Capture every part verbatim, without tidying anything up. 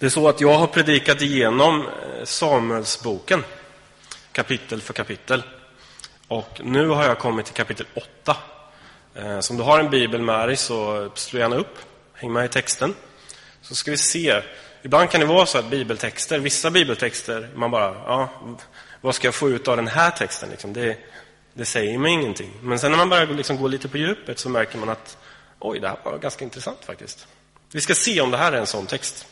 Det är så att jag har predikat igenom Samuelsboken kapitel för kapitel. Och nu har jag kommit till kapitel åtta. Så om du har en bibel med dig så slå gärna upp. Häng med i texten. Så ska vi se. Ibland kan det vara så att bibeltexter, vissa bibeltexter, man bara, ja, vad ska jag få ut av den här texten? Liksom? Det, det säger mig ingenting. Men sen när man börjar liksom gå lite på djupet så märker man att oj, det här var ganska intressant faktiskt. Vi ska se om det här är en sån text.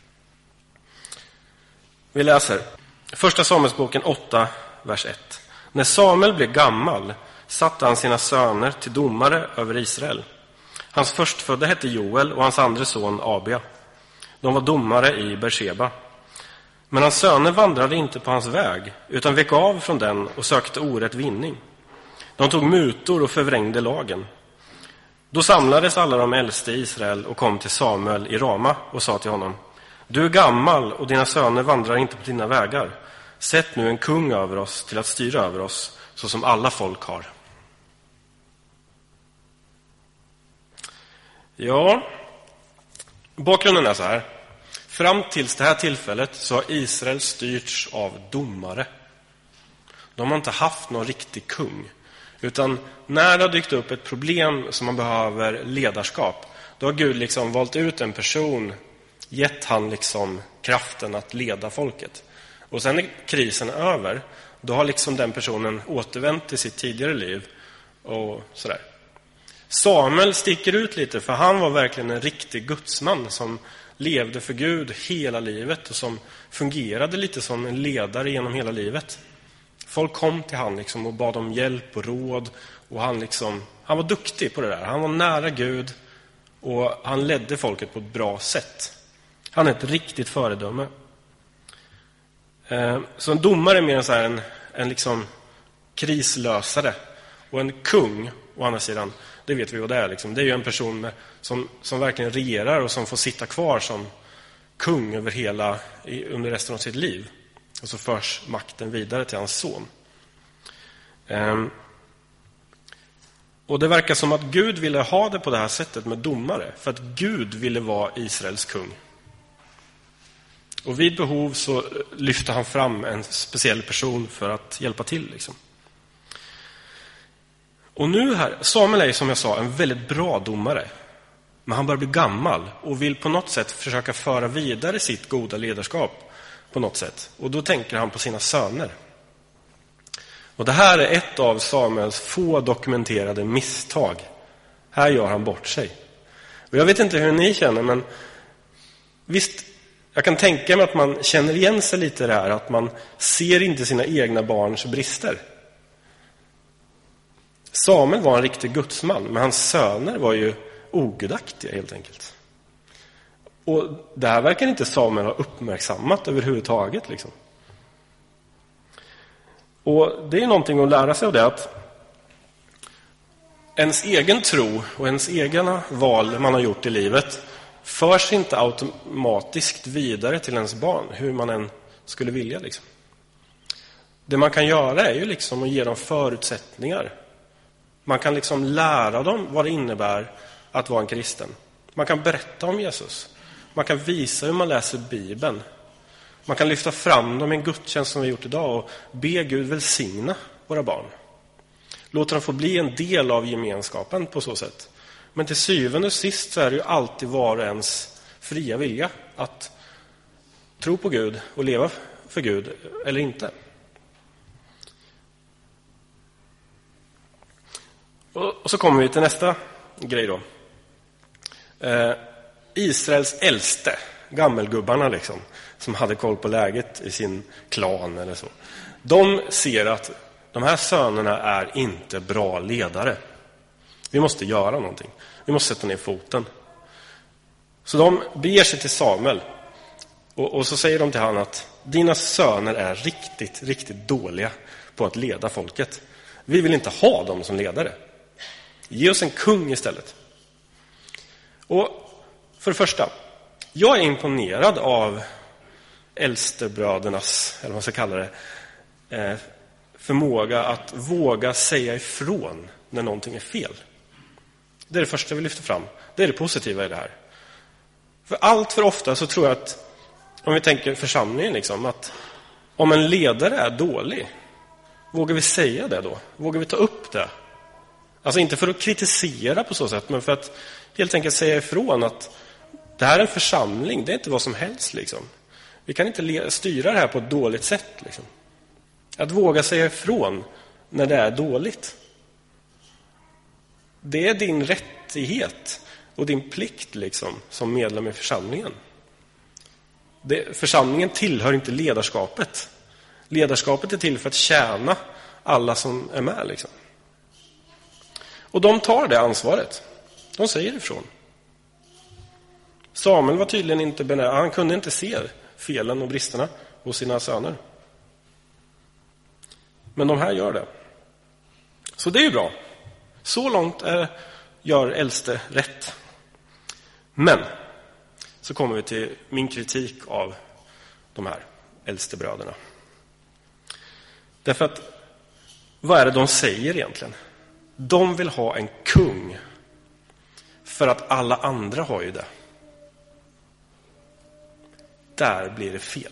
Vi läser Första Samuelsboken åtta, vers ett. När Samuel blev gammal satte han sina söner till domare över Israel. Hans förstfödde hette Joel och hans andra son Abia. De var domare i Beersheba. Men hans söner vandrade inte på hans väg utan vek av från den och sökte orätt vinning. De tog mutor och förvrängde lagen. Då samlades alla de äldste i Israel och kom till Samuel i Rama och sa till honom: Du är gammal och dina söner vandrar inte på dina vägar. Sätt nu en kung över oss till att styra över oss, så som alla folk har. Ja, bakgrunden är så här. Fram tills det här tillfället så har Israel styrts av domare. De har inte haft någon riktig kung. Utan när det har dykt upp ett problem som man behöver ledarskap, då har Gud liksom valt ut en person, gett han liksom kraften att leda folket. Och sen när krisen är över, då har liksom den personen återvänt till sitt tidigare liv och sådär. Samuel sticker ut lite, för han var verkligen en riktig gudsman som levde för Gud hela livet och som fungerade lite som en ledare genom hela livet. Folk kom till han liksom och bad om hjälp och råd, och han liksom han var duktig på det där. Han var nära Gud och han ledde folket på ett bra sätt. Han är ett riktigt föredöme. Så en domare är mer så här en, en liksom krislösare, och en kung å andra sidan, det vet vi vad det är liksom. Det är ju en person med, som, som verkligen regerar och som får sitta kvar som kung över hela, under resten av sitt liv. Och så förs makten vidare till hans son. Ehm. Och det verkar som att Gud ville ha det på det här sättet med domare, för att Gud ville vara Israels kung. Och vid behov så lyfter han fram en speciell person för att hjälpa till liksom. Och nu här, Samuel är som jag sa en väldigt bra domare. Men han börjar bli gammal och vill på något sätt försöka föra vidare sitt goda ledarskap på något sätt. Och då tänker han på sina söner. Och det här är ett av Samuels få dokumenterade misstag. Här gör han bort sig. Och jag vet inte hur ni känner, men visst, jag kan tänka mig att man känner igen sig lite i det här, att man ser inte sina egna barns brister. Samuel var en riktig gudsman, men hans söner var ju ogudaktiga helt enkelt. Och det här verkar inte Samuel ha uppmärksammat överhuvudtaget liksom. Och det är någonting att lära sig av det, att ens egen tro och ens egna val man har gjort i livet förs inte automatiskt vidare till ens barn, hur man än skulle vilja liksom. Det man kan göra är ju liksom att ge dem förutsättningar. Man kan liksom lära dem vad det innebär att vara en kristen. Man kan berätta om Jesus. Man kan visa hur man läser Bibeln. Man kan lyfta fram dem i en gudstjänst som vi har gjort idag och be Gud välsigna våra barn. Låt dem få bli en del av gemenskapen på så sätt. Men till syvende och sist så är det ju alltid var och ens fria vilja att tro på Gud och leva för Gud eller inte. Och så kommer vi till nästa grej då. Eh, Israels äldste, gammelgubbarna liksom, som hade koll på läget i sin klan eller så. De ser att de här sönerna är inte bra ledare. Vi måste göra någonting. Vi måste sätta ner foten. Så de beger sig till Samuel. Och, och så säger de till han att dina söner är riktigt, riktigt dåliga på att leda folket. Vi vill inte ha dem som ledare. Ge oss en kung istället. Och för det första, jag är imponerad av äldstebrödernas, eller vad man ska kalla det, eh, förmåga att våga säga ifrån när någonting är fel. Det är det första vi lyfter fram. Det är det positiva i det här. För allt för ofta så tror jag att om vi tänker församlingen liksom, att om en ledare är dålig, vågar vi säga det då? Vågar vi ta upp det? Alltså inte för att kritisera på så sätt, men för att helt enkelt säga ifrån att det här är en församling, det är inte vad som helst liksom. Vi kan inte styra det här på ett dåligt sätt liksom. Att våga säga ifrån när det är dåligt. Det är din rättighet och din plikt liksom, som medlem i församlingen. Det, församlingen tillhör inte ledarskapet. Ledarskapet är till för att tjäna alla som är med liksom. Och de tar det ansvaret. De säger ifrån. Samuel var tydligen inte benägen, han kunde inte se felen och bristerna hos sina söner. Men de här gör det. Så det är ju bra. Så långt är, gör äldste rätt. Men så kommer vi till min kritik av de här äldste bröderna. Därför att, vad är det de säger egentligen? De vill ha en kung. För att alla andra har ju det. Där blir det fel.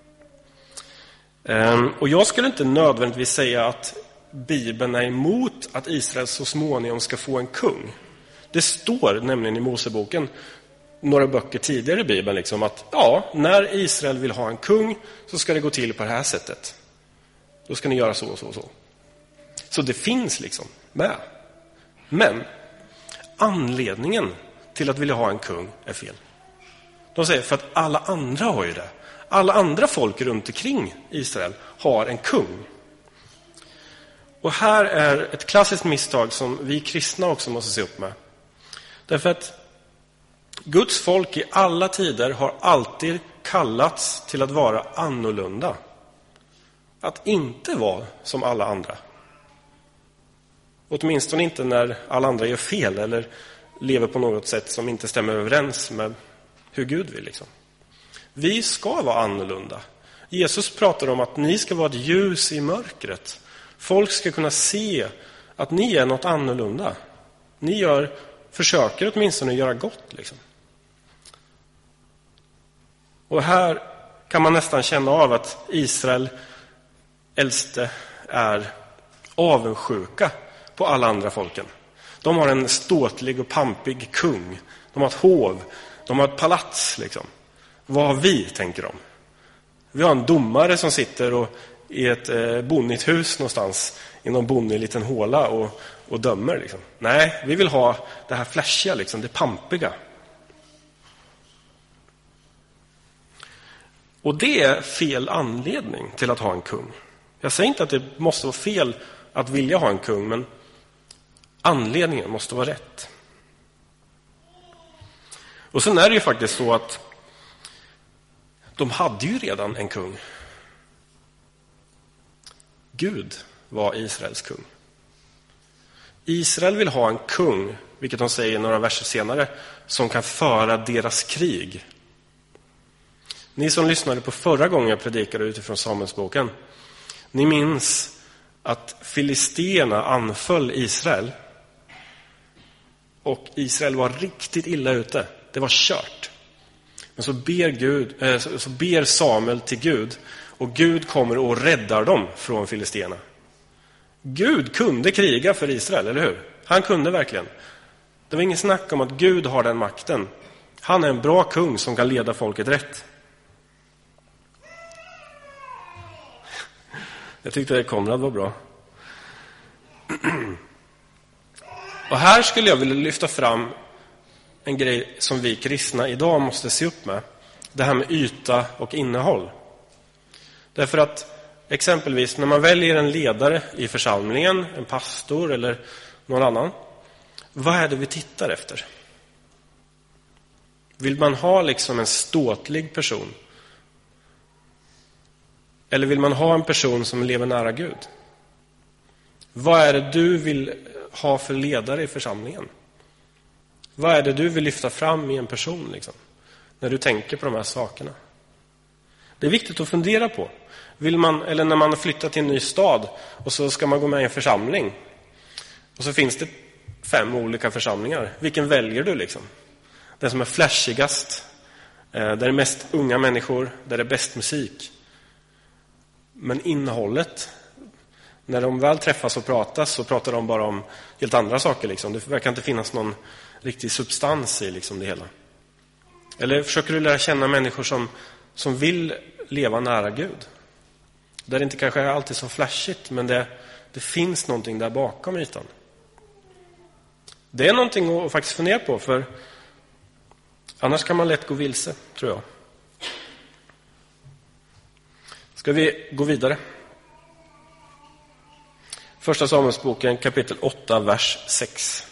Och jag skulle inte nödvändigtvis säga att Bibeln är emot att Israel så småningom ska få en kung. Det står nämligen i Moseboken, några böcker tidigare i Bibeln, liksom att ja, när Israel vill ha en kung så ska det gå till på det här sättet. Då ska ni göra så och så och så. Så det finns liksom med. Men anledningen till att vilja ha en kung är fel. De säger för att alla andra har ju det. Alla andra folk runt omkring Israel har en kung. Och här är ett klassiskt misstag som vi kristna också måste se upp med. Därför att Guds folk i alla tider har alltid kallats till att vara annorlunda. Att inte vara som alla andra. Åtminstone inte när alla andra gör fel eller lever på något sätt som inte stämmer överens med hur Gud vill liksom. Vi ska vara annorlunda. Jesus pratar om att ni ska vara ett ljus i mörkret. Folk ska kunna se att ni är något annorlunda. Ni gör, försöker åtminstone göra gott liksom. Och här kan man nästan känna av att Israel äldste är avundsjuka på alla andra folken. De har en ståtlig och pampig kung. De har ett hov. De har ett palats liksom. Vad har vi, tänker de? Vi har en domare som sitter och, i ett eh, bonnigt hus någonstans i någon bonnig liten håla och, och dömer liksom. Nej, vi vill ha det här flashiga liksom, det pampiga. Och det är fel anledning till att ha en kung. Jag säger inte att det måste vara fel att vilja ha en kung, men anledningen måste vara rätt. Och sen är det ju faktiskt så att de hade ju redan en kung. Gud var Israels kung. Israel vill ha en kung, vilket de säger några verser senare, som kan föra deras krig. Ni som lyssnade på förra gången jag predikade utifrån Samuelsboken, ni minns att filisterna anföll Israel. Och Israel var riktigt illa ute. Det var kört. Men så ber, Gud, äh, så ber Samuel till Gud. Och Gud kommer och räddar dem från filisterna. Gud kunde kriga för Israel, eller hur? Han kunde verkligen. Det var ingen snack om att Gud har den makten. Han är en bra kung som kan leda folket rätt. Jag tyckte att Konrad var bra. Och här skulle jag vilja lyfta fram en grej som vi kristna idag måste se upp med. Det här med yta och innehåll. Därför att exempelvis när man väljer en ledare i församlingen, en pastor eller någon annan, vad är det vi tittar efter? Vill man ha liksom en ståtlig person? Eller vill man ha en person som lever nära Gud? Vad är det du vill ha för ledare i församlingen? Vad är det du vill lyfta fram i en person liksom, när du tänker på de här sakerna? Det är viktigt att fundera på. Vill man, eller när man har flyttat till en ny stad och så ska man gå med i en församling. Och så finns det fem olika församlingar. Vilken väljer du liksom? Den som är flashigast, Där det är mest unga människor, där det är bäst musik. Men innehållet, när de väl träffas och pratas så pratar de bara om helt andra saker. Liksom. Det verkar inte finnas någon riktig substans i liksom, det hela. Eller försöker du lära känna människor som, som vill leva nära Gud? Där det inte kanske är alltid så flashigt, men det, det finns någonting där bakom ytan. Det är någonting att faktiskt fundera på, för annars kan man lätt gå vilse, tror jag. Ska vi gå vidare? Första Samuelsboken, kapitel åtta, vers sex.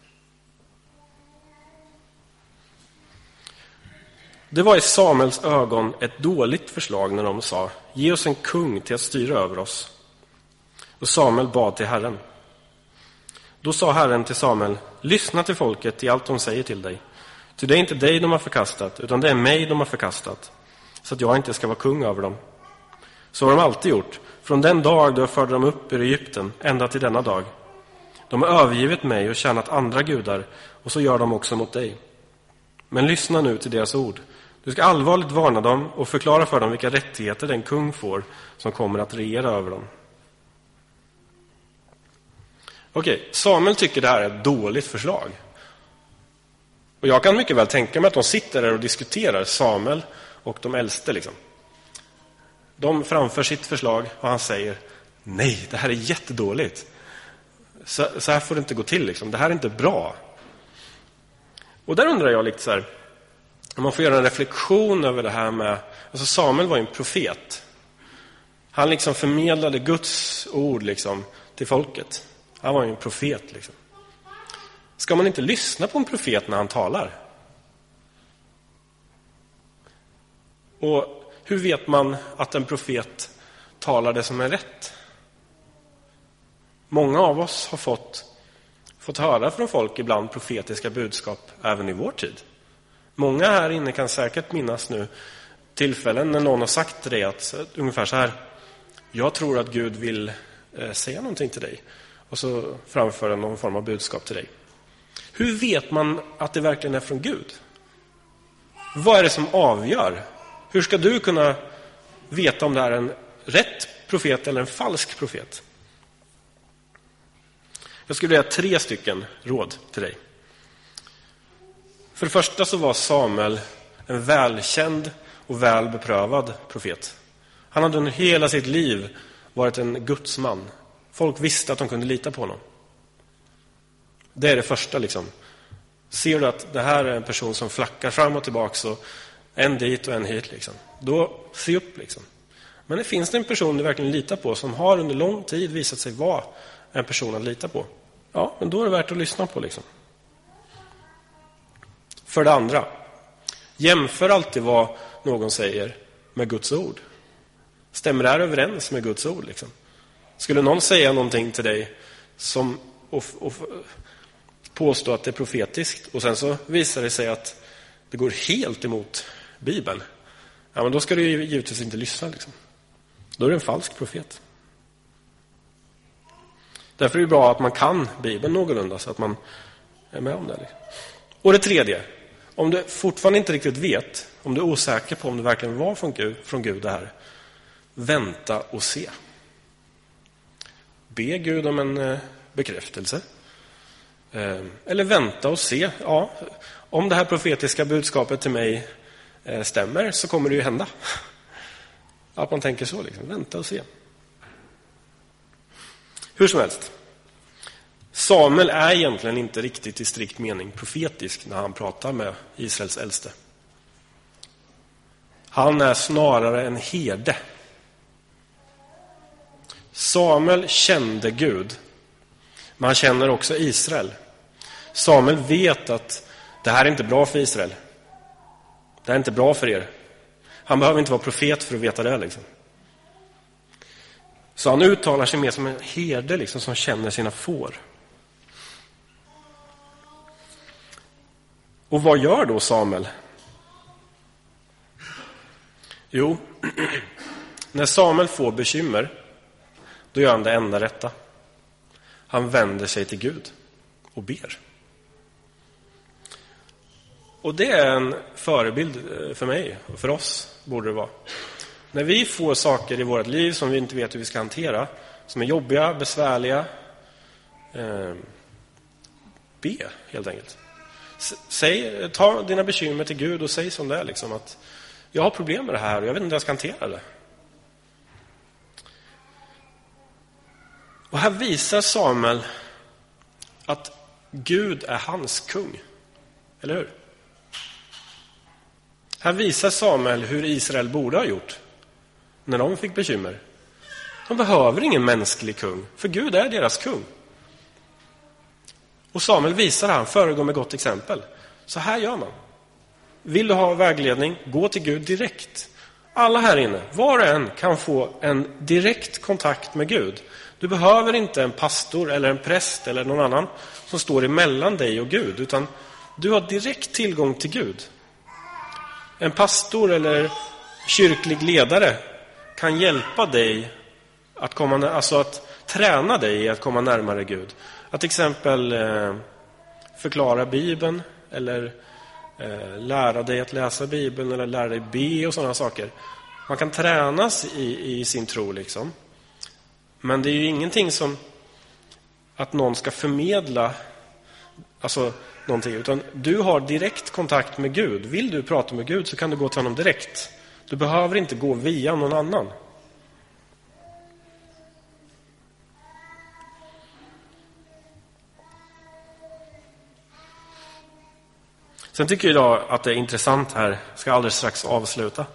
Det var i Samuels ögon ett dåligt förslag när de sa: ge oss en kung till att styra över oss. Och Samuel bad till Herren. Då sa Herren till Samuel: lyssna till folket i allt de säger till dig. Ty det är inte dig de har förkastat, utan det är mig de har förkastat, så att jag inte ska vara kung över dem. Så har de alltid gjort, från den dag då jag förde dem upp ur Egypten, ända till denna dag. De har övergivit mig och tjänat andra gudar, och så gör de också mot dig. Men lyssna nu till deras ord. Du ska allvarligt varna dem och förklara för dem vilka rättigheter den kung får som kommer att regera över dem. Okej, Samuel tycker det här är ett dåligt förslag. Och jag kan mycket väl tänka mig att de sitter där och diskuterar, Samuel och de äldste liksom. De framför sitt förslag och han säger: nej, det här är jättedåligt. Så, så här får det inte gå till liksom. Det här är inte bra. Och där undrar jag lite så här, om man får göra en reflektion över det här med, alltså Samuel var ju en profet. Han liksom förmedlade Guds ord liksom till folket. Han var ju en profet liksom. Ska man inte lyssna på en profet när han talar? Och hur vet man att en profet talar det som är rätt? Många av oss har fått, fått höra från folk ibland profetiska budskap även i vår tid. Många här inne kan säkert minnas nu tillfällen när någon har sagt till dig att ungefär så här: jag tror att Gud vill eh, säga någonting till dig. Och så framför någon form av budskap till dig. Hur vet man att det verkligen är från Gud? Vad är det som avgör? Hur ska du kunna veta om det är en rätt profet eller en falsk profet? Jag skulle vilja tre stycken råd till dig. För det första så var Samuel en välkänd och väl beprövad profet. Han hade under hela sitt liv varit en gudsman. Folk visste att de kunde lita på honom. Det är det första liksom. Ser du att det här är en person som flackar fram och tillbaka, så en dit och en hit liksom, då se upp liksom. Men det finns det en person du verkligen litar på, som har under lång tid visat sig vara en person att lita på, ja, men då är det värt att lyssna på liksom. För det andra, jämför alltid vad någon säger med Guds ord. Stämmer det här överens med Guds ord liksom? Skulle någon säga någonting till dig som och, och påstå att det är profetiskt, och sen så visar det sig att det går helt emot Bibeln, ja, men då ska du ju givetvis inte lyssna liksom. Då är det en falsk profet. Därför är det bra att man kan Bibeln någorlunda, så att man är med om det liksom. Och det tredje, om du fortfarande inte riktigt vet, om du är osäker på om det verkligen var från Gud, från Gud det här, vänta och se. Be Gud om en bekräftelse. Eller vänta och se. Ja, om det här profetiska budskapet till mig stämmer, så kommer det ju hända. Att man tänker så liksom. Vänta och se. Hur som helst. Samuel är egentligen inte riktigt i strikt mening profetisk när han pratar med Israels äldste. Han är snarare en herde. Samuel kände Gud, men han känner också Israel. Samuel vet att det här är inte bra för Israel. Det här är inte bra för er. Han behöver inte vara profet för att veta det liksom. Så han uttalar sig mer som en herde liksom, som känner sina får. Och vad gör då Samuel? Jo, när Samuel får bekymmer, då gör han det enda rätta. Han vänder sig till Gud och ber. Och det är en förebild för mig och för oss borde det vara. När vi får saker i vårt liv som vi inte vet hur vi ska hantera, som är jobbiga, besvärliga, eh, be helt enkelt. Säg, ta dina bekymmer till Gud och säg som det är liksom, att jag har problem med det här och jag vet inte hur jag ska hantera det. Och här visar Samuel att Gud är hans kung. Eller hur? Här visar Samuel hur Israel borde ha gjort när de fick bekymmer. De behöver ingen mänsklig kung, för Gud är deras kung. Och Samuel visar han, föregår med gott exempel. Så här gör man. Vill du ha vägledning, gå till Gud direkt. Alla här inne, var och en kan få en direkt kontakt med Gud. Du behöver inte en pastor eller en präst eller någon annan som står emellan dig och Gud, utan du har direkt tillgång till Gud. En pastor eller kyrklig ledare kan hjälpa dig att komma, alltså att träna dig i att komma närmare Gud. Att till exempel eh, förklara Bibeln eller eh, lära dig att läsa Bibeln eller lära dig be och sådana saker. Man kan tränas i, i sin tro liksom. Men det är ju ingenting som att någon ska förmedla alltså någonting, utan du har direkt kontakt med Gud. Vill du prata med Gud så kan du gå till honom direkt. Du behöver inte gå via någon annan. Sen tycker jag idag att det är intressant här, jag ska alldeles strax avsluta.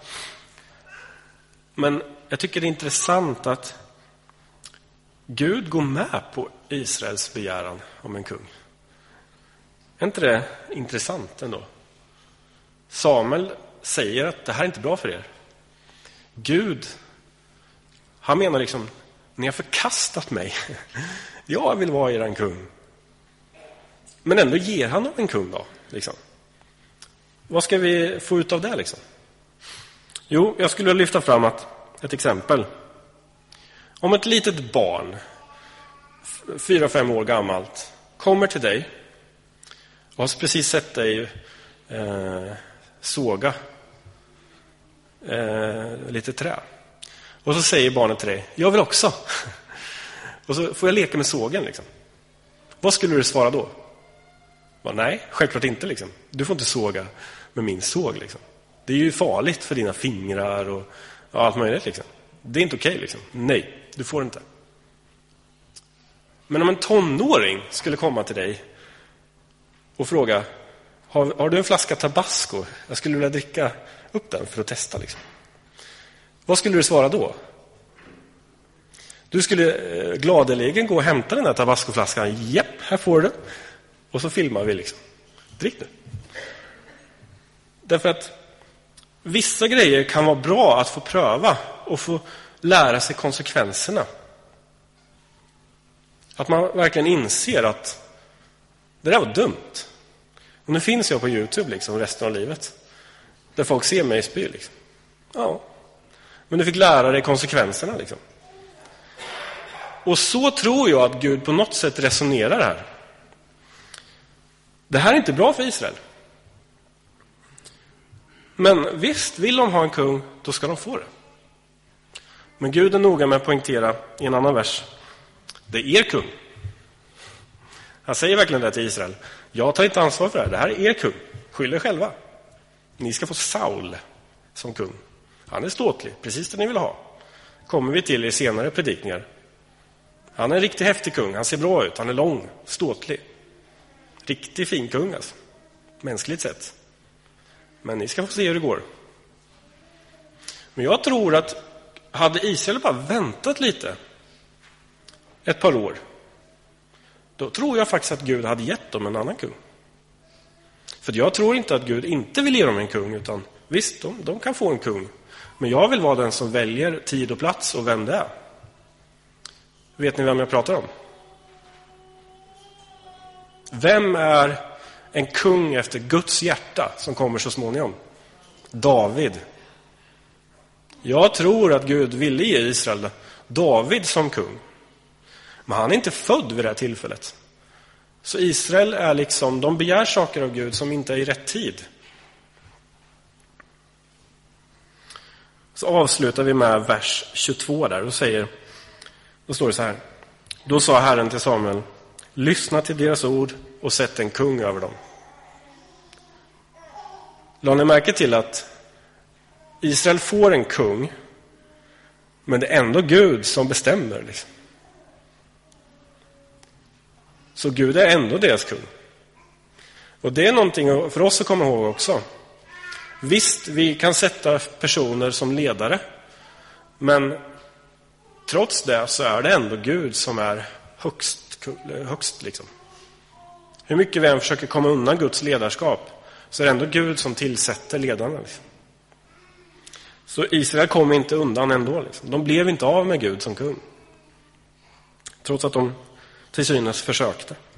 Men jag tycker det är intressant att Gud går med på Israels begäran om en kung. Är inte det intressant ändå? Samuel säger att det här är inte bra för er. Gud, han menar liksom, ni har förkastat mig. Jag vill vara er en kung. Men ändå ger han dem en kung då, liksom. Vad ska vi få ut av det liksom? Jo, jag skulle lyfta fram att, ett exempel. Om ett litet barn, fyra, fem år gammalt, kommer till dig och har precis sett dig eh, såga eh, lite trä. Och så säger barnet till dig, jag vill också. Och så får jag leka med sågen liksom. Vad skulle du svara då? Bara, nej, självklart inte liksom. Du får inte såga med min såg liksom. Det är ju farligt för dina fingrar och ja, allt möjligt liksom. Det är inte okej liksom. Nej, du får inte. Men om en tonåring skulle komma till dig och fråga, har, har du en flaska tabasco? Jag skulle vilja dricka upp den för att testa liksom. Vad skulle du svara då? Du skulle eh, gladeligen gå och hämta den här tabascoflaskan. Japp, här får du. Och så filmar vi liksom. Drick nu. Därför att vissa grejer kan vara bra att få pröva och få lära sig konsekvenserna. Att man verkligen inser att det där var dumt. Och nu finns jag på YouTube liksom resten av livet. Där folk ser mig spy liksom. Ja. Men du fick lära dig konsekvenserna liksom. Och så tror jag att Gud på något sätt resonerar här. Det här är inte bra för Israel. Men visst, vill de ha en kung, då ska de få det. Men Gud är noga med att poängtera i en annan vers. Det är er kung. Han säger verkligen det till Israel. Jag tar inte ansvar för det här. Det här är er kung. Skyll er själva. Ni ska få Saul som kung. Han är ståtlig, precis det ni vill ha. Kommer vi till i senare predikningar. Han är en riktigt häftig kung. Han ser bra ut. Han är lång, ståtlig. Riktigt fin kung alltså. Mänskligt sett. Men ni ska få se hur det går. Men jag tror att hade Israel bara väntat lite ett par år, då tror jag faktiskt att Gud hade gett dem en annan kung. För jag tror inte att Gud inte vill ge dem en kung, utan visst, de, de kan få en kung. Men jag vill vara den som väljer tid och plats och vem det är. Vet ni vem jag pratar om? Vem är en kung efter Guds hjärta som kommer så småningom? David. Jag tror att Gud ville ge Israel David som kung. Men han är inte född vid det här tillfället. Så Israel är liksom, de begär saker av Gud som inte är i rätt tid. Så avslutar vi med vers tjugotvå där. Då, säger, då står det så här. Då sa Herren till Samuel, lyssna till deras ord och sätt en kung över dem. Lade ni märke till att Israel får en kung, men det är ändå Gud som bestämmer. Liksom. Så Gud är ändå deras kung. Och det är någonting för oss att komma ihåg också. Visst, vi kan sätta personer som ledare, men trots det så är det ändå Gud som är högst, högst liksom. Hur mycket vi än försöker komma undan Guds ledarskap, så är det ändå Gud som tillsätter ledarna. Liksom. Så Israel kom inte undan ändå. Liksom. De blev inte av med Gud som kung. Trots att de till synes försökte.